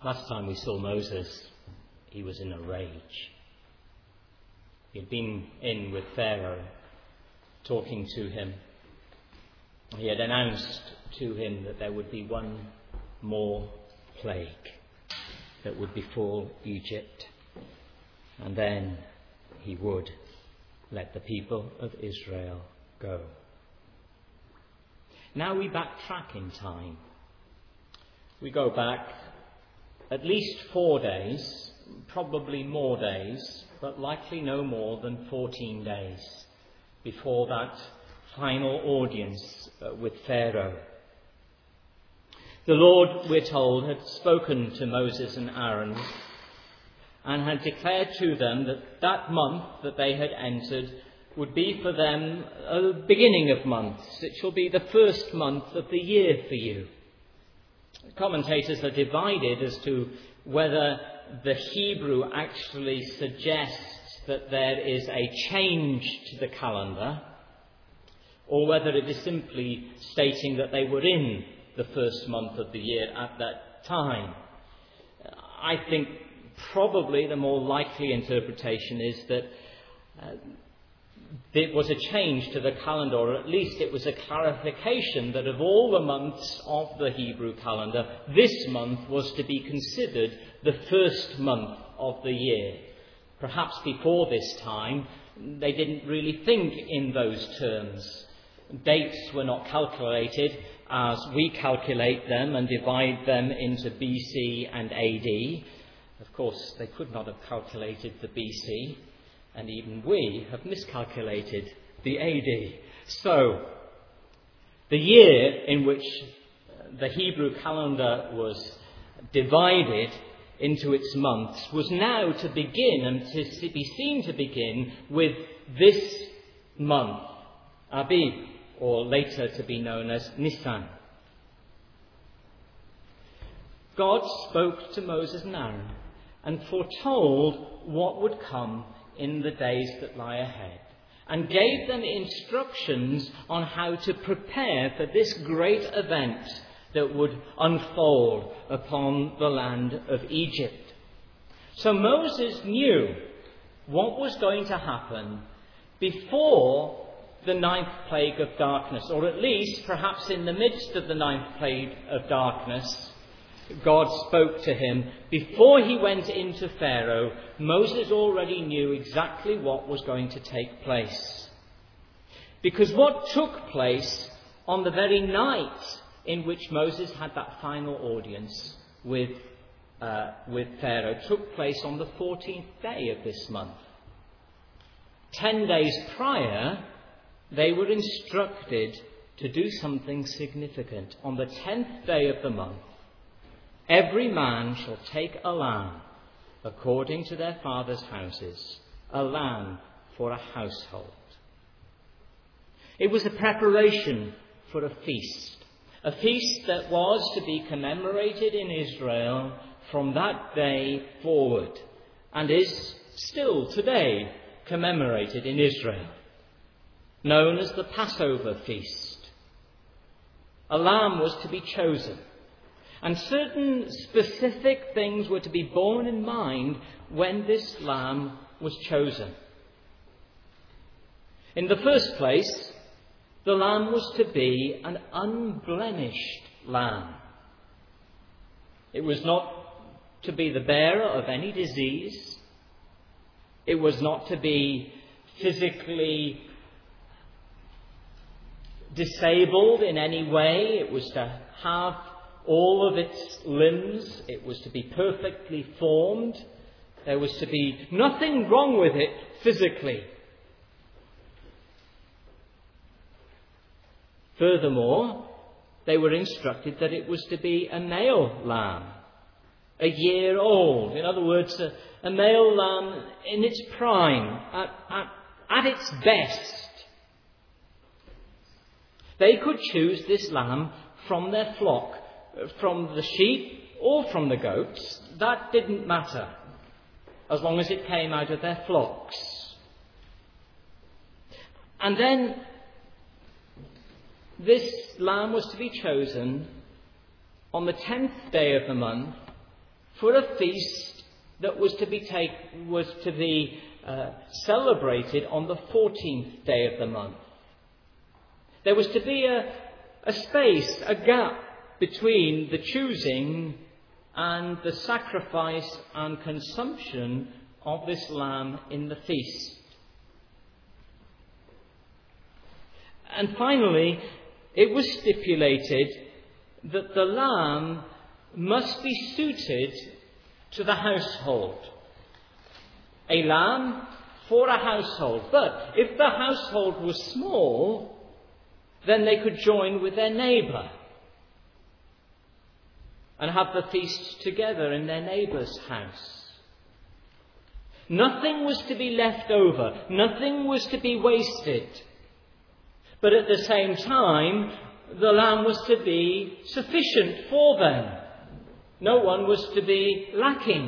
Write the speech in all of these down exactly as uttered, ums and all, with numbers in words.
Last time we saw Moses, he was in a rage. He had been in with Pharaoh, talking to him. He had announced to him that there would be one more plague that would befall Egypt, and then he would let the people of Israel go. Now we backtrack in time. We go back at least four days, probably more days, but likely no more than fourteen days before that final audience uh, with Pharaoh. The Lord, we're told, had spoken to Moses and Aaron and had declared to them that that month that they had entered would be for them a beginning of months. It shall be the first month of the year for you. Commentators are divided as to whether the Hebrew actually suggests that there is a change to the calendar, or whether it is simply stating that they were in the first month of the year at that time. I think probably the more likely interpretation is that uh, it was a change to the calendar, or at least it was a clarification that of all the months of the Hebrew calendar, this month was to be considered the first month of the year. Perhaps before this time, they didn't really think in those terms. Dates were not calculated as we calculate them and divide them into B C and A D. Of course, they could not have calculated the B C. And even we have miscalculated the A D. So, the year in which the Hebrew calendar was divided into its months was now to begin and to be seen to begin with this month, Abib, or later to be known as Nisan. God spoke to Moses and Aaron and foretold what would come in the days that lie ahead, and gave them instructions on how to prepare for this great event that would unfold upon the land of Egypt. So Moses knew what was going to happen before the ninth plague of darkness, or at least perhaps in the midst of the ninth plague of darkness. God spoke to him. Before he went into Pharaoh, Moses already knew exactly what was going to take place. Because what took place on the very night in which Moses had that final audience with, uh, with Pharaoh took place on the fourteenth day of this month. Ten days prior, they were instructed to do something significant. On the tenth day of the month, every man shall take a lamb according to their father's houses, a lamb for a household. It was a preparation for a feast, a feast that was to be commemorated in Israel from that day forward, and is still today commemorated in Israel, known as the Passover feast. A lamb was to be chosen, and certain specific things were to be borne in mind when this lamb was chosen. In the first place, the lamb was to be an unblemished lamb. It was not to be the bearer of any disease. It was not to be physically disabled in any way. It was to have all of its limbs. It was to be perfectly formed. There was to be nothing wrong with it physically. Furthermore, they were instructed that it was to be a male lamb, a year old. In other words, a, a male lamb in its prime, at, at, at its best. They could choose this lamb from their flock, from the sheep or from the goats. That didn't matter, as long as it came out of their flocks. And then this lamb was to be chosen on the tenth day of the month for a feast that was to be take, was to be uh, celebrated on the fourteenth day of the month. There was to be a, a space, a gap between the choosing and the sacrifice and consumption of this lamb in the feast. And finally, it was stipulated that the lamb must be suited to the household. A lamb for a household. But if the household was small, then they could join with their neighbour and have the feast together in their neighbour's house. Nothing was to be left over. Nothing was to be wasted. But at the same time, the lamb was to be sufficient for them. No one was to be lacking.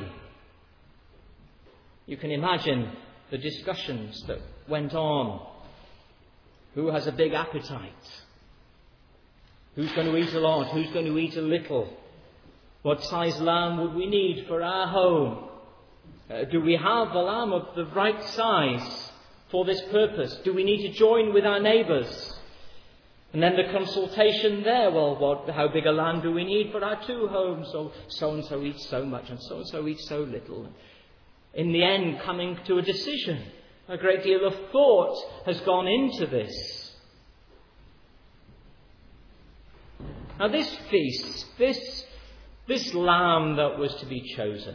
You can imagine the discussions that went on. Who has a big appetite? Who's going to eat a lot? Who's going to eat a little? What size lamb would we need for our home? Uh, do we have a lamb of the right size for this purpose? Do we need to join with our neighbours? And then the consultation there, well, what, how big a lamb do we need for our two homes? So, so-and-so eats so much and so-and-so eats so little. In the end, coming to a decision. A great deal of thought has gone into this. Now this feast, this, this lamb that was to be chosen,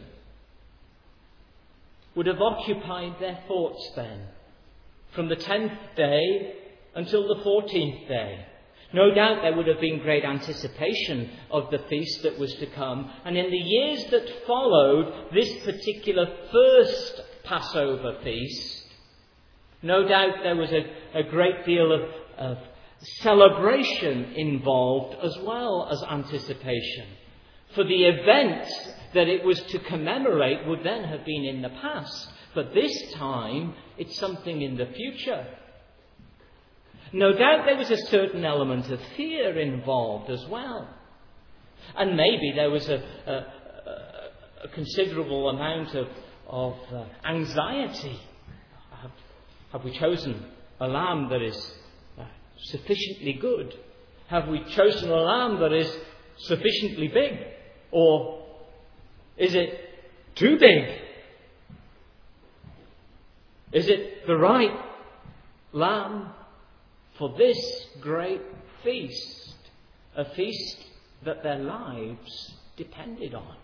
would have occupied their thoughts then, from the tenth day until the fourteenth day. No doubt there would have been great anticipation of the feast that was to come. And in the years that followed this particular first Passover feast, no doubt there was a, a great deal of, of celebration involved as well as anticipation. For the event that it was to commemorate would then have been in the past. But this time, it's something in the future. No doubt there was a certain element of fear involved as well. And maybe there was a, a, a considerable amount of, of uh, anxiety. Have, have we chosen a lamb that is uh, sufficiently good? Have we chosen a lamb that is sufficiently big? Or is it too big? Is it the right lamb for this great feast? A feast that their lives depended on.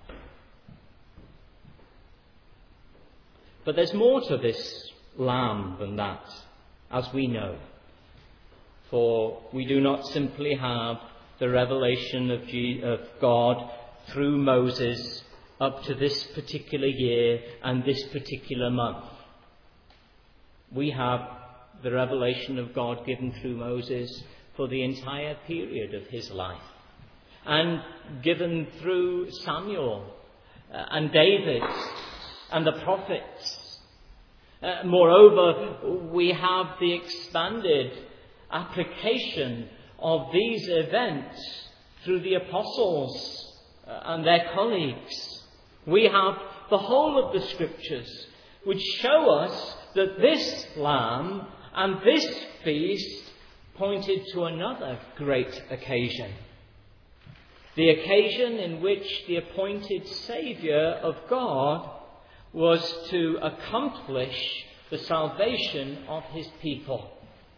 But there's more to this lamb than that, as we know. For we do not simply have the revelation of, G- of God through Moses up to this particular year and this particular month. We have the revelation of God given through Moses for the entire period of his life, and given through Samuel uh, and David and the prophets. Uh, moreover, we have the expanded application of these events through the apostles uh, and their colleagues. We have the whole of the Scriptures which show us that this lamb and this feast pointed to another great occasion. The occasion in which the appointed Saviour of God was to accomplish the salvation of his people.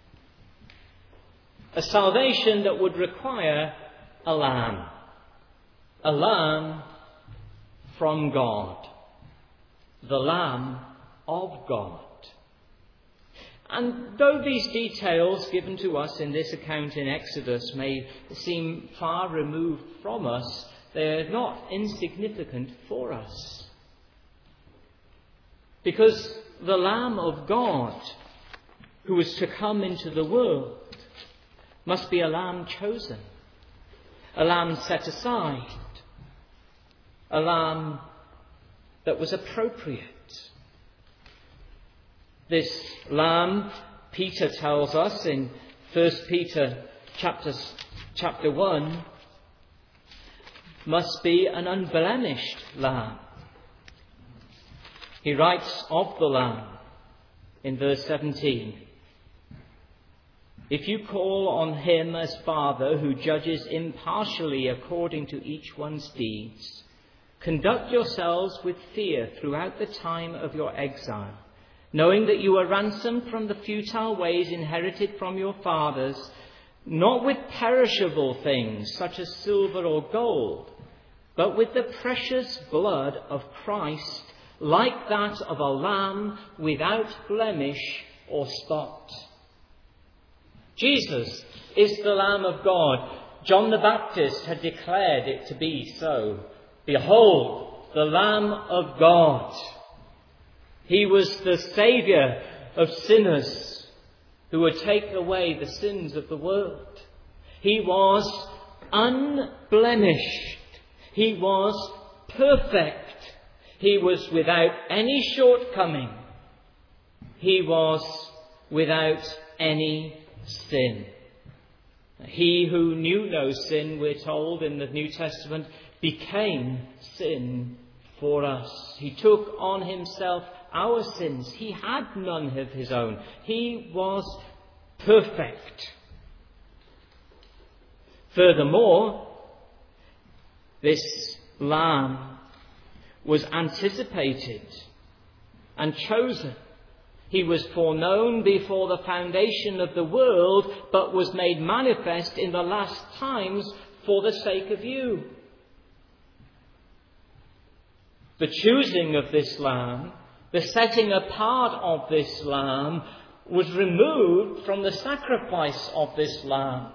A salvation that would require a lamb. A lamb from God. The Lamb of God. And though these details given to us in this account in Exodus may seem far removed from us, they are not insignificant for us. Because the Lamb of God, who is to come into the world, must be a lamb chosen, a lamb set aside, a lamb that was appropriate. This lamb, Peter tells us in First Peter chapter, chapter one, must be an unblemished lamb. He writes of the Lamb in verse seventeen, "If you call on him as Father who judges impartially according to each one's deeds, conduct yourselves with fear throughout the time of your exile, knowing that you were ransomed from the futile ways inherited from your fathers, not with perishable things such as silver or gold, but with the precious blood of Christ, like that of a lamb without blemish or spot." Jesus is the Lamb of God. John the Baptist had declared it to be so. "Behold, the Lamb of God." He was the Saviour of sinners who would take away the sins of the world. He was unblemished. He was perfect. He was without any shortcoming. He was without any sin. He who knew no sin, we're told in the New Testament, became sin for us. He took on himself our sins. He had none of his own. He was perfect. Furthermore, this Lamb was anticipated and chosen. He was foreknown before the foundation of the world, but was made manifest in the last times for the sake of you. The choosing of this Lamb, the setting apart of this Lamb, was removed from the sacrifice of this Lamb.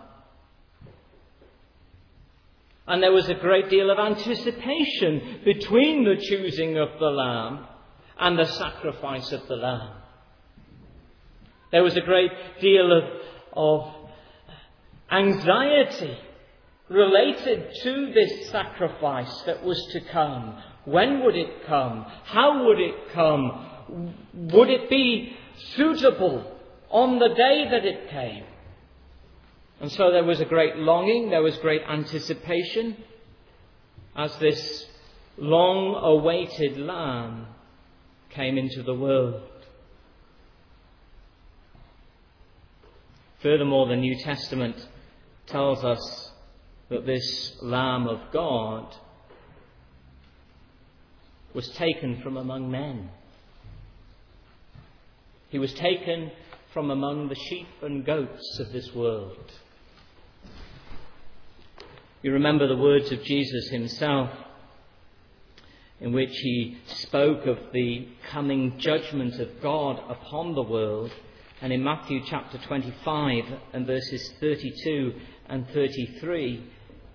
And there was a great deal of anticipation between the choosing of the Lamb and the sacrifice of the Lamb. There was a great deal of, of anxiety related to this sacrifice that was to come. When would it come? How would it come? Would it be suitable on the day that it came? And so there was a great longing, there was great anticipation as this long-awaited Lamb came into the world. Furthermore, the New Testament tells us that this Lamb of God was taken from among men. He was taken from among the sheep and goats of this world. You remember the words of Jesus himself, in which he spoke of the coming judgment of God upon the world. And in Matthew chapter twenty-five and verses thirty-two and thirty-three,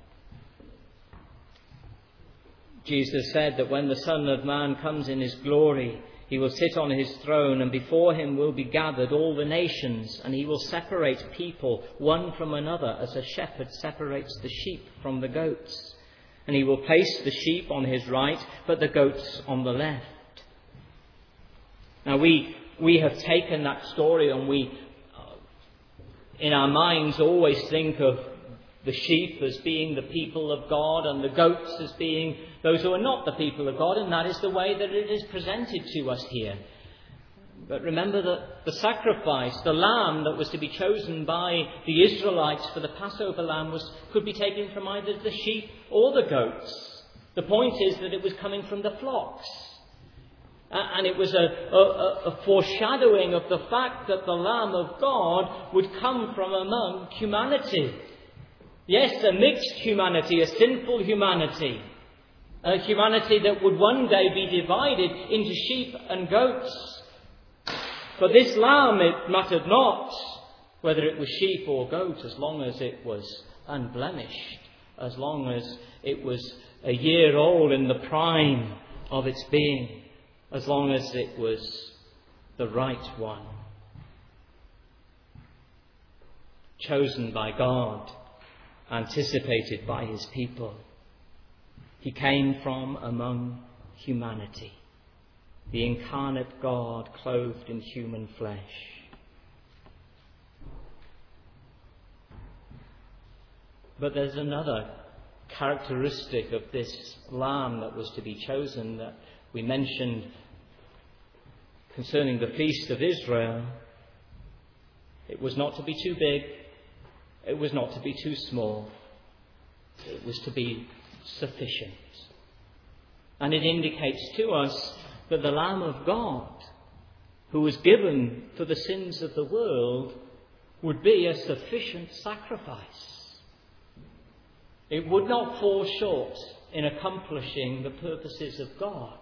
Jesus said that when the Son of Man comes in his glory, he will sit on his throne, and before him will be gathered all the nations, and he will separate people one from another as a shepherd separates the sheep from the goats. And he will place the sheep on his right, but the goats on the left. Now we we have taken that story, and we, uh, in our minds, always think of the sheep as being the people of God and the goats as being those who are not the people of God, and that is the way that it is presented to us here. But remember that the sacrifice, the lamb that was to be chosen by the Israelites for the Passover lamb, was could be taken from either the sheep or the goats. The point is that it was coming from the flocks. And it was a, a, a foreshadowing of the fact that the Lamb of God would come from among humanity. Yes, a mixed humanity, a sinful humanity. A humanity that would one day be divided into sheep and goats. For this lamb, it mattered not whether it was sheep or goat, as long as it was unblemished, as long as it was a year old in the prime of its being, as long as it was the right one. Chosen by God, anticipated by his people. He came from among humanity, the incarnate God clothed in human flesh. But there's another characteristic of this lamb that was to be chosen that we mentioned concerning the feast of Israel, it was not to be too big, it was not to be too small, it was to be sufficient. And it indicates to us that the Lamb of God, who was given for the sins of the world, would be a sufficient sacrifice. It would not fall short in accomplishing the purposes of God.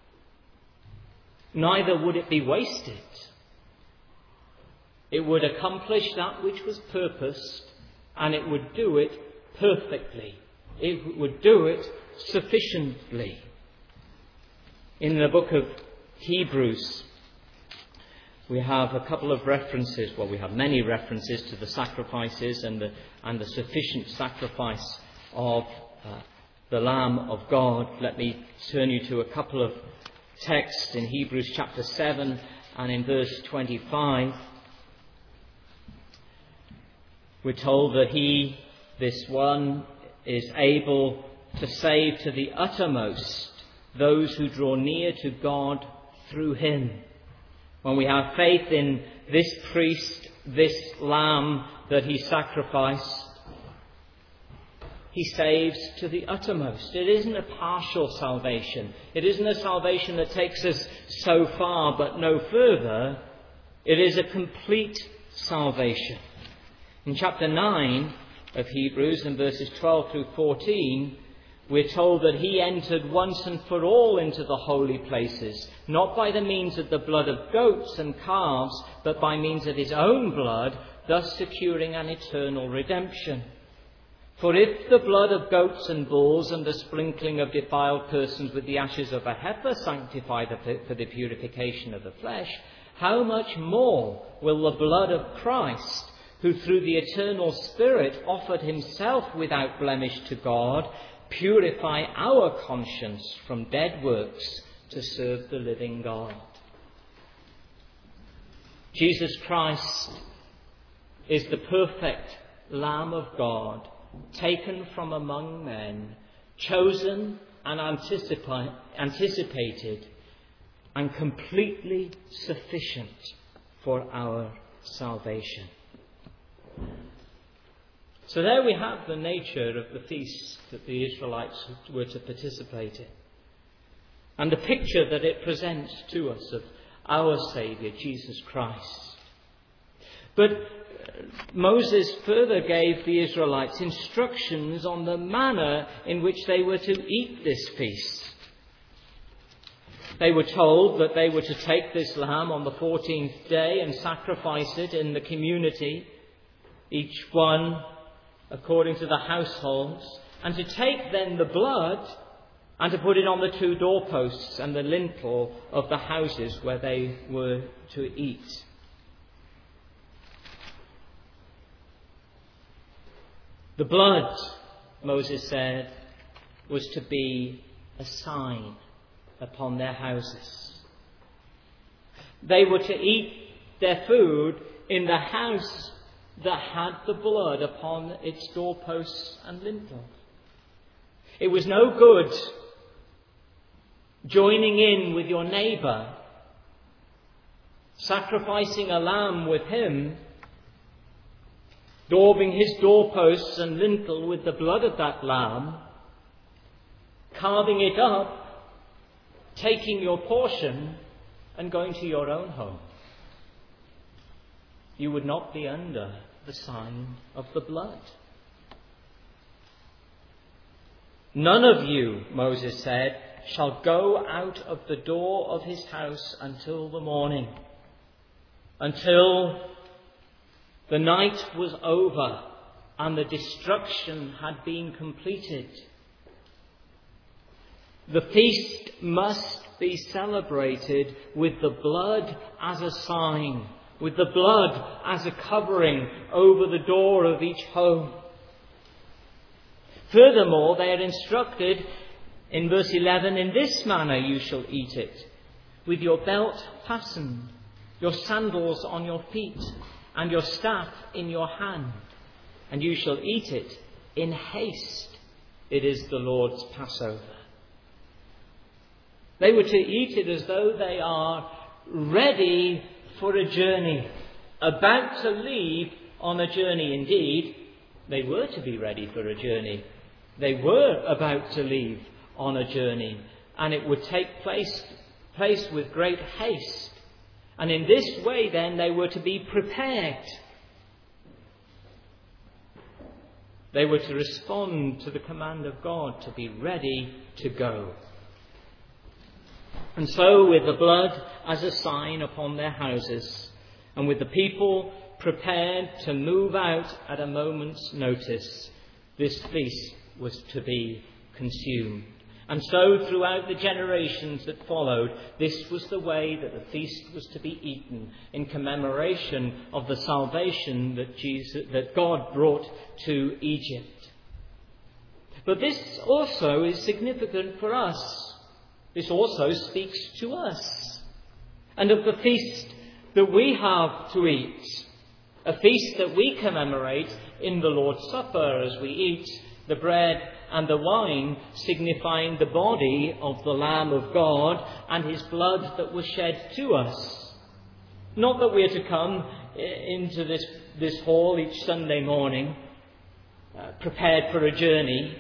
Neither would it be wasted. It would accomplish that which was purposed, and it would do it perfectly. It would do it sufficiently. In the book of Hebrews, we have a couple of references, well, we have many references to the sacrifices and the, and the sufficient sacrifice of uh, the Lamb of God. Let me turn you to a couple of texts in Hebrews chapter seven and in verse twenty-five. We're told that He, this one, is able to save to the uttermost those who draw near to God through Him. When we have faith in this priest, this lamb that He sacrificed, He saves to the uttermost. It isn't a partial salvation. It isn't a salvation that takes us so far but no further. It is a complete salvation. In chapter nine of Hebrews, in verses twelve through fourteen, we're told that He entered once and for all into the holy places, not by the means of the blood of goats and calves, but by means of His own blood, thus securing an eternal redemption. For if the blood of goats and bulls and the sprinkling of defiled persons with the ashes of a heifer sanctify the, for the purification of the flesh, how much more will the blood of Christ, who through the eternal Spirit offered Himself without blemish to God, purify our conscience from dead works to serve the living God. Jesus Christ is the perfect Lamb of God, taken from among men, chosen and anticipi- anticipated, and completely sufficient for our salvation. So there we have the nature of the feast that the Israelites were to participate in, and the picture that it presents to us of our Saviour, Jesus Christ. But Moses further gave the Israelites instructions on the manner in which they were to eat this feast. They were told that they were to take this lamb on the fourteenth day and sacrifice it in the community, each one according to the households, and to take then the blood and to put it on the two doorposts and the lintel of the houses where they were to eat. The blood, Moses said, was to be a sign upon their houses. They were to eat their food in the house that had the blood upon its doorposts and lintels. It was no good joining in with your neighbour, sacrificing a lamb with him, daubing his doorposts and lintel with the blood of that lamb, carving it up, taking your portion and going to your own home. You would not be under the sign of the blood. None of you, Moses said, shall go out of the door of his house until the morning, until the night was over and the destruction had been completed. The feast must be celebrated with the blood as a sign, with the blood as a covering over the door of each home. Furthermore, they are instructed in verse eleven, in this manner you shall eat it, with your belt fastened, your sandals on your feet, and your staff in your hand, and you shall eat it in haste. It is the Lord's Passover. They were to eat it as though they are ready for a journey, about to leave on a journey. Indeed, they were to be ready for a journey. They were about to leave on a journey, and it would take place, place with great haste. And in this way, then, they were to be prepared. They were to respond to the command of God to be ready to go. And so, with the blood as a sign upon their houses, and with the people prepared to move out at a moment's notice, this feast was to be consumed. And so, throughout the generations that followed, this was the way that the feast was to be eaten, in commemoration of the salvation that Jesus, that God brought to Egypt. But this also is significant for us. This also speaks to us, and of the feast that we have to eat, a feast that we commemorate in the Lord's Supper as we eat the bread and the wine, signifying the body of the Lamb of God and his blood that was shed to us. Not that we are to come into this, this hall each Sunday morning, uh, prepared for a journey,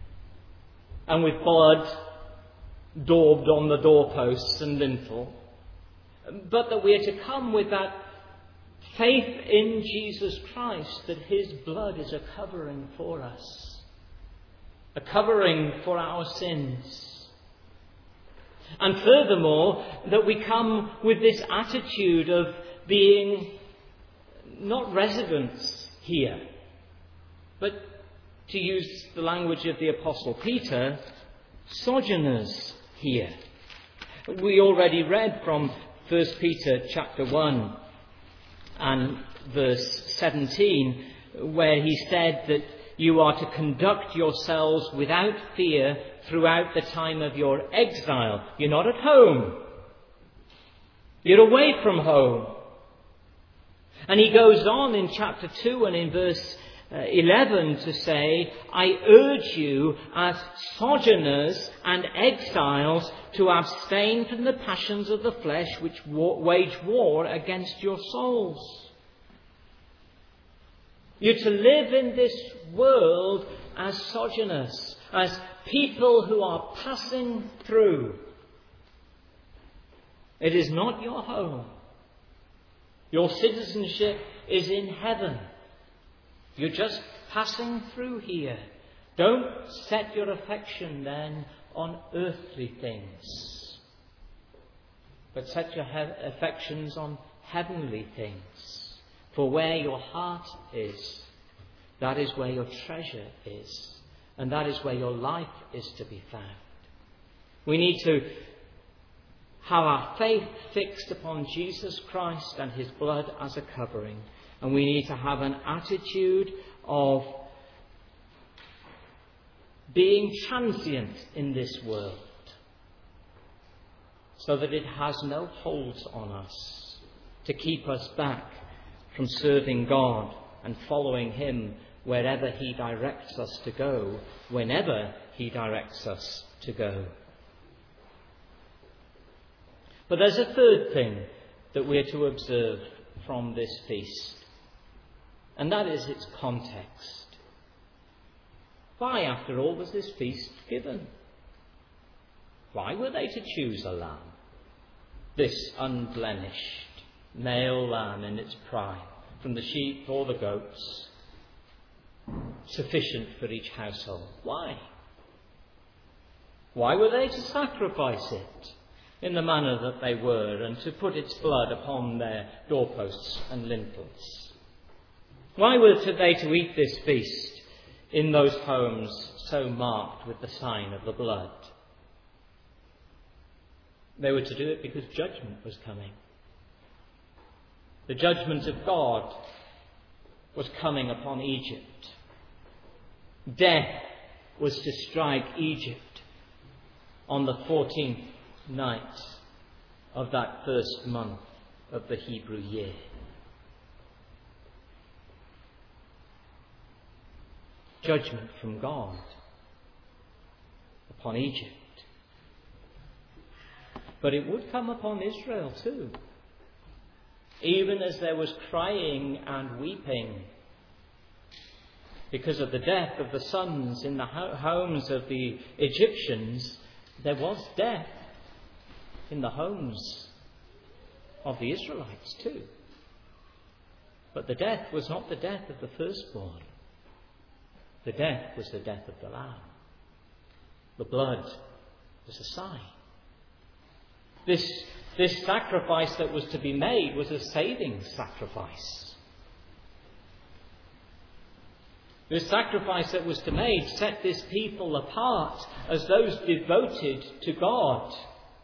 and with blood daubed on the doorposts and lintel, but that we are to come with that faith in Jesus Christ, that his blood is a covering for us. A covering for our sins. And furthermore, that we come with this attitude of being not residents here, but, to use the language of the Apostle Peter, sojourners here. We already read from First Peter chapter one and verse seventeen, where he said that you are to conduct yourselves without fear throughout the time of your exile. You're not at home. You're away from home. And he goes on in chapter two and in verse eleven to say, I urge you as sojourners and exiles to abstain from the passions of the flesh which wage war against your souls. You're to live in this world as sojourners, as people who are passing through. It is not your home. Your citizenship is in heaven. You're just passing through here. Don't set your affection then on earthly things, but set your he- affections on heavenly things. For where your heart is, that is where your treasure is. And that is where your life is to be found. We need to have our faith fixed upon Jesus Christ and his blood as a covering. And we need to have an attitude of being transient in this world, so that it has no hold on us to keep us back from serving God and following him wherever he directs us to go, whenever he directs us to go. But there's a third thing that we're to observe from this feast, and that is its context. Why, after all, was this feast given? Why were they to choose a lamb, this unblemished male lamb in its prime, from the sheep or the goats, sufficient for each household? Why? Why were they to sacrifice it in the manner that they were, and to put its blood upon their doorposts and lintels? Why were they to eat this feast in those homes so marked with the sign of the blood? They were to do it because judgment was coming. The judgment of God was coming upon Egypt. Death was to strike Egypt on the fourteenth night of that first month of the Hebrew year. Judgment from God upon Egypt. But it would come upon Israel too. Even as there was crying and weeping because of the death of the sons in the homes of the Egyptians, there was death in the homes of the Israelites too. But the death was not the death of the firstborn. The death was the death of the lamb. The blood was a sign. This, this sacrifice that was to be made was a saving sacrifice. This sacrifice that was to be made set this people apart as those devoted to God.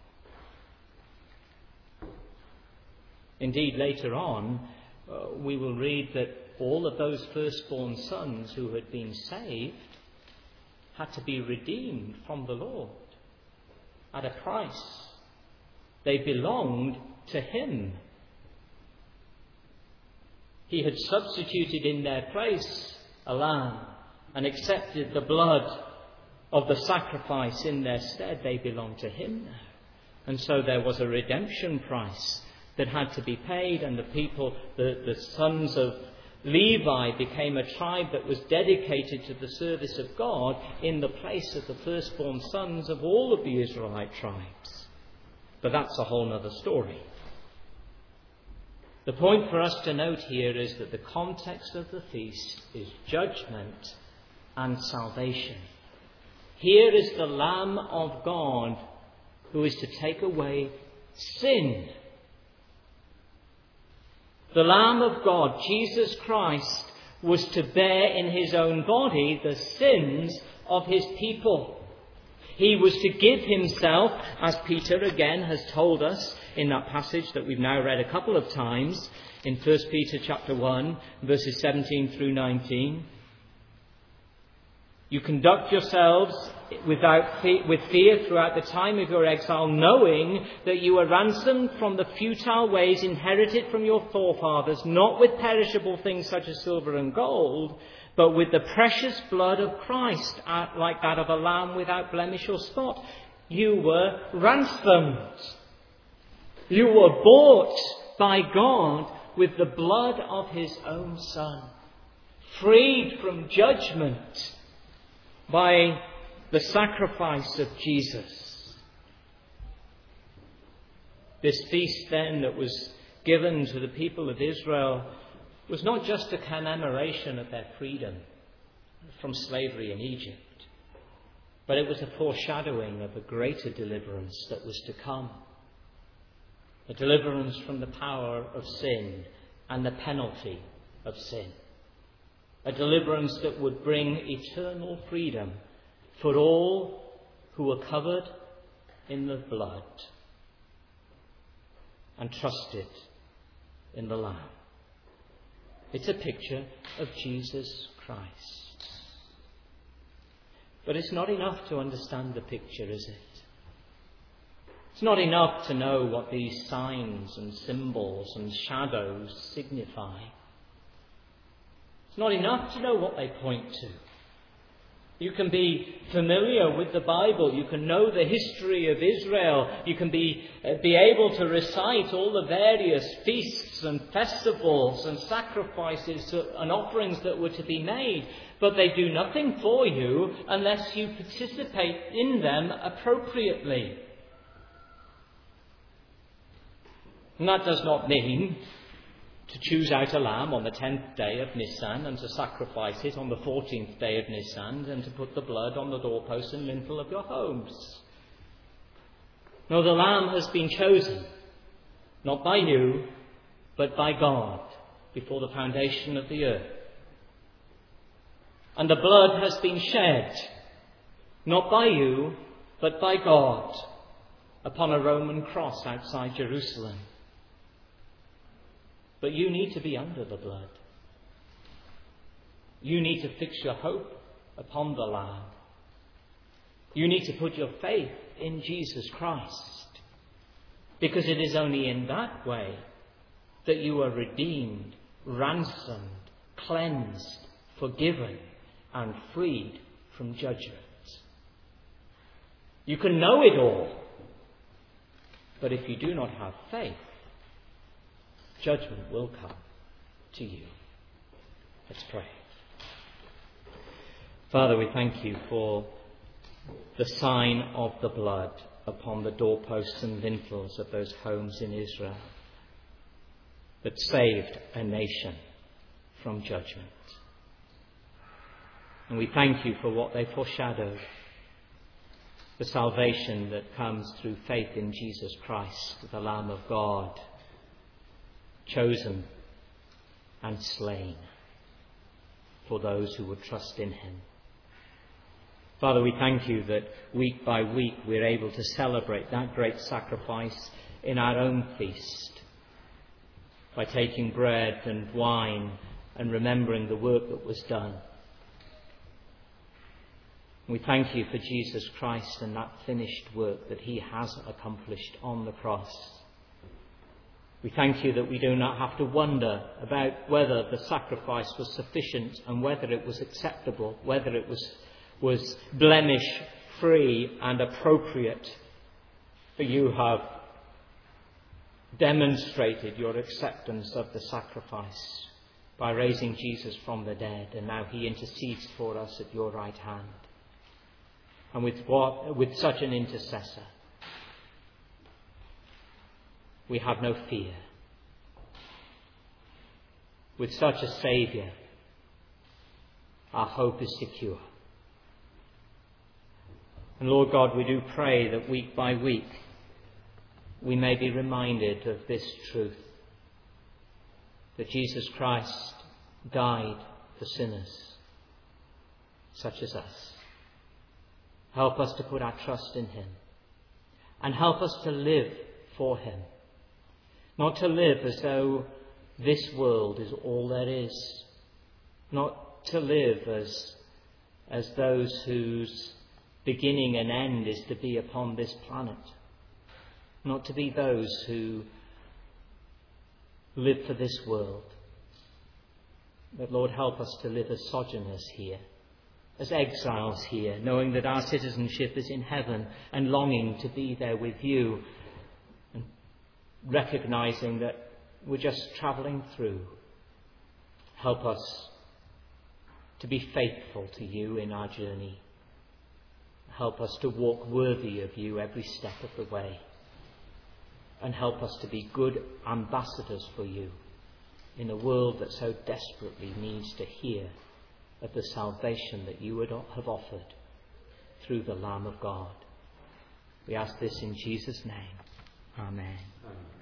Indeed, later on, uh, we will read that all of those firstborn sons who had been saved had to be redeemed from the Lord at a price. They belonged to Him. He had substituted in their place a lamb and accepted the blood of the sacrifice in their stead. They belonged to Him now. And so there was a redemption price that had to be paid, and the people, the, the sons of Levi became a tribe that was dedicated to the service of God in the place of the firstborn sons of all of the Israelite tribes. But that's a whole other story. The point for us to note here is that the context of the feast is judgment and salvation. Here is the Lamb of God who is to take away sin. The Lamb of God, Jesus Christ, was to bear in His own body the sins of His people. He was to give Himself, as Peter again has told us in that passage that we've now read a couple of times, in First Peter chapter one, verses seventeen through nineteen. You conduct yourselves without fe- with fear throughout the time of your exile, knowing that you were ransomed from the futile ways inherited from your forefathers, not with perishable things such as silver and gold, but with the precious blood of Christ, like that of a lamb without blemish or spot. You were ransomed. You were bought by God with the blood of His own Son, freed from judgment by the sacrifice of Jesus. This feast then that was given to the people of Israel was not just a commemoration of their freedom from slavery in Egypt, but it was a foreshadowing of a greater deliverance that was to come. A deliverance from the power of sin and the penalty of sin. A deliverance that would bring eternal freedom for all who were covered in the blood and trusted in the Lamb. It's a picture of Jesus Christ. But it's not enough to understand the picture, is it? It's not enough to know what these signs and symbols and shadows signify. It's not enough to know what they point to. You can be familiar with the Bible. You can know the history of Israel. You can be, uh, be able to recite all the various feasts and festivals and sacrifices and offerings that were to be made. But they do nothing for you unless you participate in them appropriately. And that does not mean to choose out a lamb on the tenth day of Nisan and to sacrifice it on the fourteenth day of Nisan and to put the blood on the doorpost and lintel of your homes. No, the lamb has been chosen, not by you, but by God before the foundation of the earth. And the blood has been shed, not by you, but by God, upon a Roman cross outside Jerusalem. But you need to be under the blood. You need to fix your hope upon the Lamb. You need to put your faith in Jesus Christ. Because it is only in that way that you are redeemed, ransomed, cleansed, forgiven, and freed from judgment. You can know it all. But if you do not have faith, judgment will come to you. Let's pray. Father, we thank you for the sign of the blood upon the doorposts and lintels of those homes in Israel that saved a nation from judgment. And we thank you for what they foreshadowed, the salvation that comes through faith in Jesus Christ, the Lamb of God, chosen and slain for those who would trust in him. Father, we thank you that week by week we're able to celebrate that great sacrifice in our own feast by taking bread and wine and remembering the work that was done. We thank you for Jesus Christ and that finished work that he has accomplished on the cross. We thank you that we do not have to wonder about whether the sacrifice was sufficient and whether it was acceptable, whether it was, was blemish-free and appropriate. For you have demonstrated your acceptance of the sacrifice by raising Jesus from the dead, and now he intercedes for us at your right hand. And with what, with such an intercessor, we have no fear. With such a Saviour, our hope is secure. And Lord God, we do pray that week by week we may be reminded of this truth, that Jesus Christ died for sinners such as us. Help us to put our trust in him, and help us to live for him. Not to live as though this world is all there is. Not to live as, as those whose beginning and end is to be upon this planet. Not to be those who live for this world. But Lord, help us to live as sojourners here, as exiles here, knowing that our citizenship is in heaven and longing to be there with you, and recognizing that we're just travelling through. Help us to be faithful to you in our journey. Help us to walk worthy of you every step of the way. And help us to be good ambassadors for you in a world that so desperately needs to hear of the salvation that you would have offered through the Lamb of God. We ask this in Jesus' name. Amen. Amen.